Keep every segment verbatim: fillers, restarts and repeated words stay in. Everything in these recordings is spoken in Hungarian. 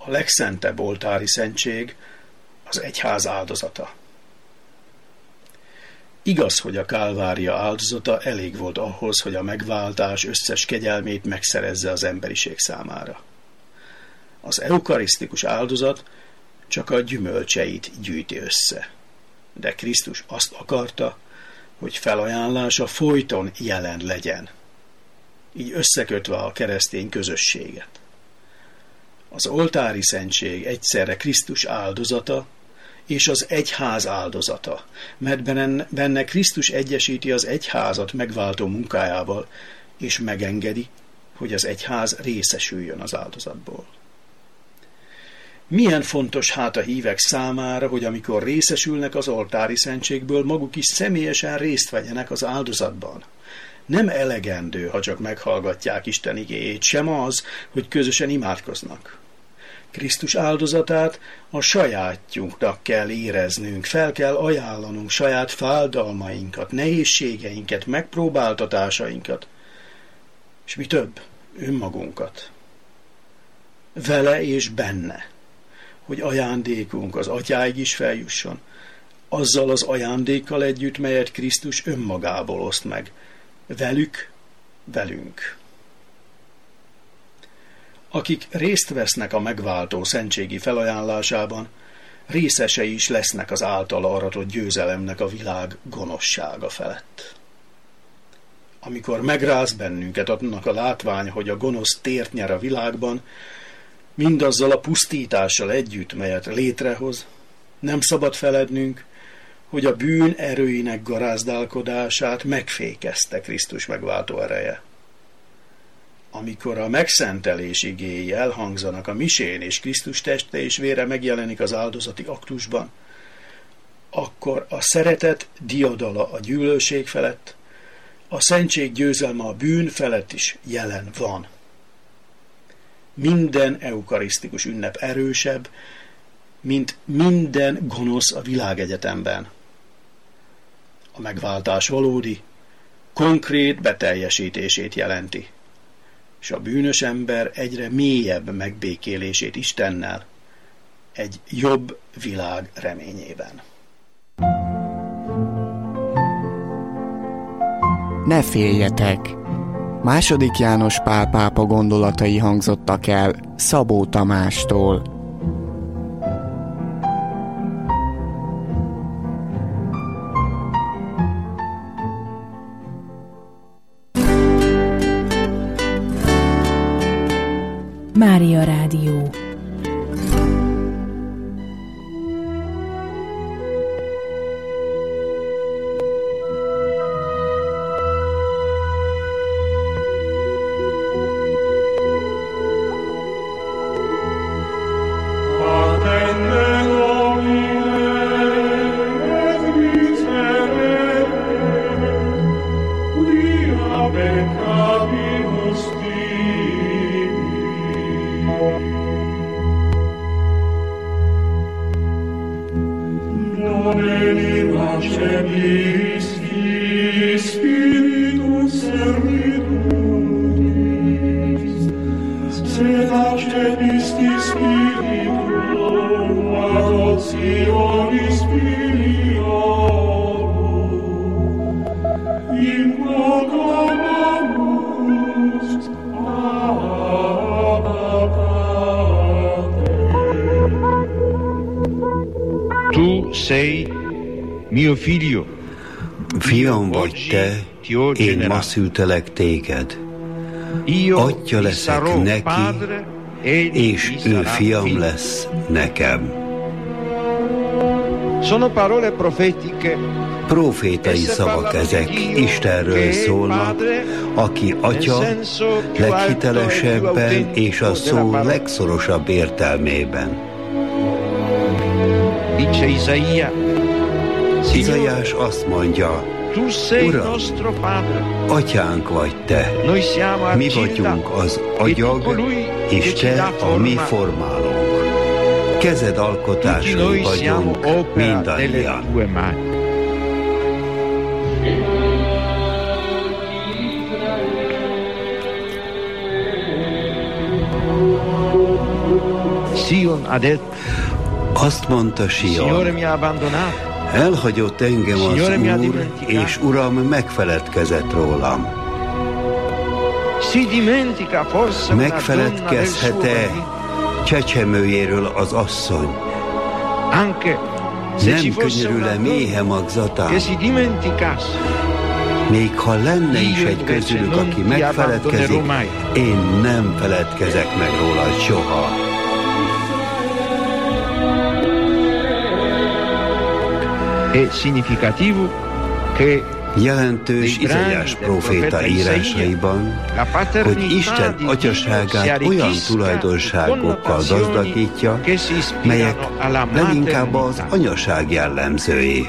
A legszentebb oltári szentség az egyház áldozata. Igaz, hogy a Kálvária áldozata elég volt ahhoz, hogy a megváltás összes kegyelmét megszerezze az emberiség számára. Az eukarisztikus áldozat csak a gyümölcseit gyűjti össze. De Krisztus azt akarta, hogy felajánlása folyton jelen legyen, így összekötve a keresztény közösséget. Az oltári szentség egyszerre Krisztus áldozata és az egyház áldozata, mert benne, benne Krisztus egyesíti az egyházat megváltó munkájával, és megengedi, hogy az egyház részesüljön az áldozatból. Milyen fontos hát a hívek számára, hogy amikor részesülnek az oltári szentségből, maguk is személyesen részt vegyenek az áldozatban. Nem elegendő, ha csak meghallgatják Isten igéjét, sem az, hogy közösen imádkoznak. Krisztus áldozatát a sajátjunknak kell éreznünk, fel kell ajánlanunk saját fájdalmainkat, nehézségeinket, megpróbáltatásainkat, és mi több, önmagunkat. Vele és benne, hogy ajándékunk az atyáig is feljusson, azzal az ajándékkal együtt, melyet Krisztus önmagából oszt meg, velük, velünk. Akik részt vesznek a megváltó szentségi felajánlásában, részesei is lesznek az általa aratott győzelemnek a világ gonoszsága felett. Amikor megráz bennünket annak a látvány, hogy a gonosz tért nyer a világban, mindazzal a pusztítással együtt, melyet létrehoz, nem szabad felednünk, hogy a bűn erőinek garázdálkodását megfékezte Krisztus megváltó ereje. Amikor a megszentelés igéi elhangzanak a misén, és Krisztus teste és vére megjelenik az áldozati aktusban, akkor a szeretet diadala a gyűlölség felett, a szentség győzelme a bűn felett is jelen van. Minden eukarisztikus ünnep erősebb, mint minden gonosz a világegyetemben. A megváltás valódi, konkrét beteljesítését jelenti, és a bűnös ember egyre mélyebb megbékélését Istennel, egy jobb világ reményében. Ne féljetek! Második János Pál pápa gondolatai hangzottak el Szabó Tamástól. Mária Rádió. Tu sei mio figlio. Fiam vagy te, én ma szültelek téged. Atya leszek neki, és ő fiam lesz nekem. Sono parole profetiche. Profétai szavak ezek, Istenről szólnak, aki atya leghitelesebben és a szó legszorosabb értelmében. Dice Isaia. Izaiás azt mondja, Uram, atyánk vagy te, mi vagyunk az agyag, és te a mi formálónk. Kezed alkotásai vagyunk mindannyian. Sion ha detto, Azt mondta Signore Sion, mi ha abbandonato, elhagyott engem az Signore mi ha Úr, dimenticato. és Uram megfeledkezett rólam. si dimentica forse una donna del suo Megfeledkezhet-e marito? csecsemőjéről az asszony? Anche se ci Nem fosse una könyörül-e méhe donna magzatán? che si dimenticasse, Még ha lenne is Io egy invece közülük, non aki ti megfeledkezik, abbandonerò mai. én nem feledkezek meg rólad soha. è significativo che Jelentős Izaiás próféta írásaiban, hogy Isten atyaságát olyan tulajdonságokkal gazdagítja, melyek leginkább az anyaság jellemzői.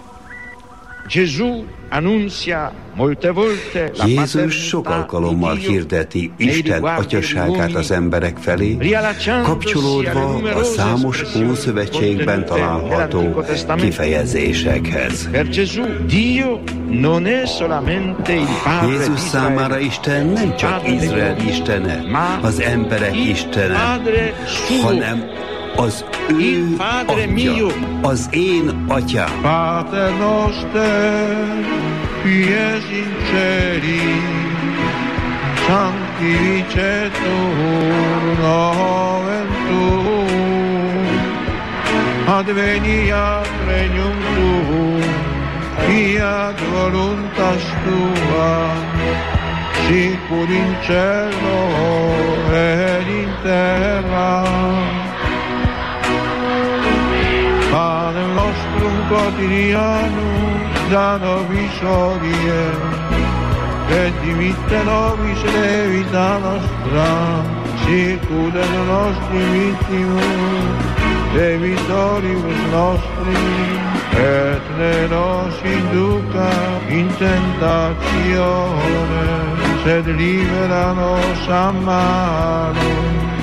Gesù annuncia molte volte la Jézus sok paternità alkalommal di Dio hirdeti nei Isten riguardi atyaságát degli az uomini, emberek felé, riallacciandosi kapcsolódva alle a numerose számos espressioni Ószövetségben contenute található nell'Antico Testamento. kifejezésekhez. Per Gesù Dio non è solamente il Padre Jézus di számára Israele, Isten nem csak Padre degli Izrael uomini, istene, ma az emberek il istene, Padre suo, hanem az ő il Padre mio. atya, az én atyám. Pater noster, qui es in celi, sanctificetur nomen tuum, adveniat regnum tuum, fiat voluntas tua, sicur in cielo ed in terra. Panem nostrum quotidianum da nobis hodie, et dimitte nobis debita nostra, sicut et nostri vittimus debitoribus nostri, et ne nos induca in tentatione, sed libera nos a malo.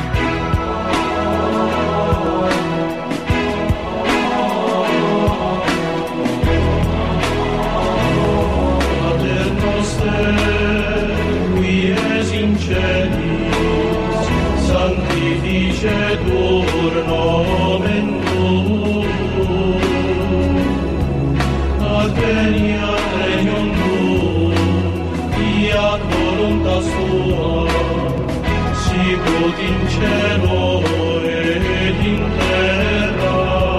Qui es in celis, sanctificetur nomen tuum, adveniat regnum tuum, fiat voluntas tua, sicut in cielo et in terra.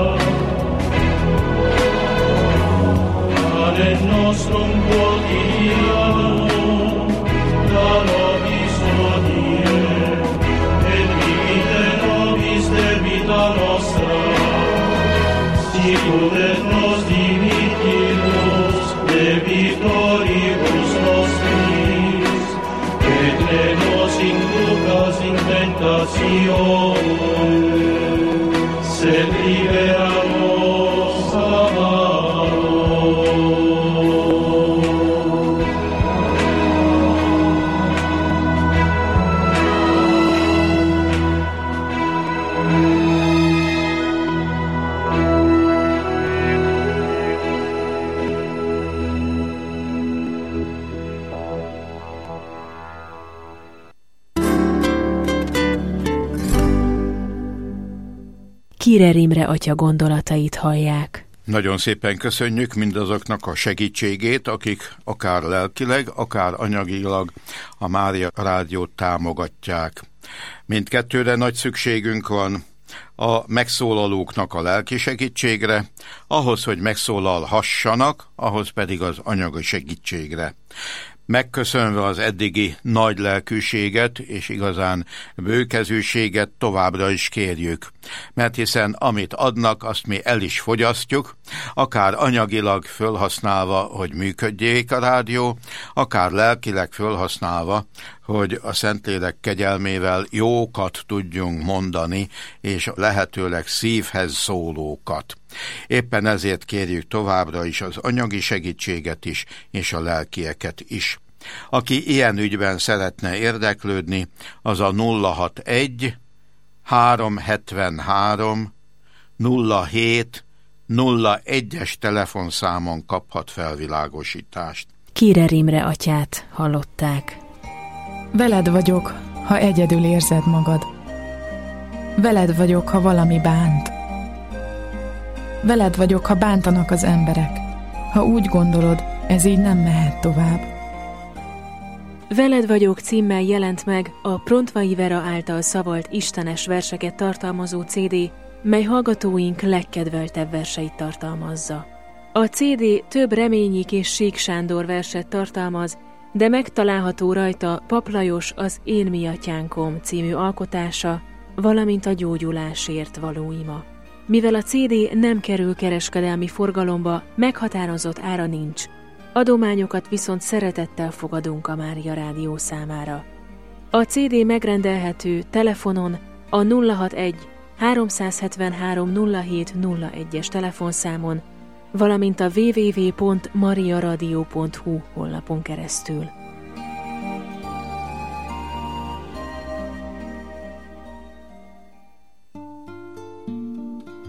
Panem nostrum quotidianum da nobis hodie, et dimitte nobis debita nostra, sicut et nos dimittimus debitoribus nostris, et ne nos inducas in tentatione, sed libera nos a malo. Kirer Imre atya gondolatait hallják. Nagyon szépen köszönjük mindazoknak a segítségét, akik akár lelkileg, akár anyagilag a Mária Rádiót támogatják. Mindkettőre nagy szükségünk van, a megszólalóknak a lelki segítségre, ahhoz, hogy megszólalhassanak, ahhoz pedig az anyagi segítségre. Megköszönve az eddigi nagy lelkűséget és igazán bőkezűséget továbbra is kérjük, mert hiszen amit adnak, azt mi el is fogyasztjuk, akár anyagilag fölhasználva, hogy működjék a rádió, akár lelkileg fölhasználva, hogy a Szentlélek kegyelmével jókat tudjunk mondani, és lehetőleg szívhez szólókat. Éppen ezért kérjük továbbra is az anyagi segítséget is, és a lelkieket is. Aki ilyen ügyben szeretne érdeklődni, az a nulla hatvanegy háromszázhetvenhárom nulla hét nulla egyes telefonszámon kaphat felvilágosítást. Kirer Imre atyát hallották. Veled vagyok, ha egyedül érzed magad. Veled vagyok, ha valami bánt. Veled vagyok, ha bántanak az emberek. Ha úgy gondolod, ez így nem mehet tovább. Veled vagyok címmel jelent meg a Prontvai Vera által szavalt istenes verseket tartalmazó cé dé, mely hallgatóink legkedveltebb verseit tartalmazza. A cé dé több Reményik és Sík Sándor verset tartalmaz, de megtalálható rajta Pap Lajos Az Én mi atyánkom című alkotása, valamint a Gyógyulásért való ima. Mivel a cé dé nem kerül kereskedelmi forgalomba, meghatározott ára nincs, adományokat viszont szeretettel fogadunk a Mária Rádió számára. A cé dé megrendelhető telefonon a nulla hatvanegy háromszázhetvenhárom nulla hét nulla egyes telefonszámon, valamint a double-u double-u double-u pont mariaradio pont hu honlapon keresztül.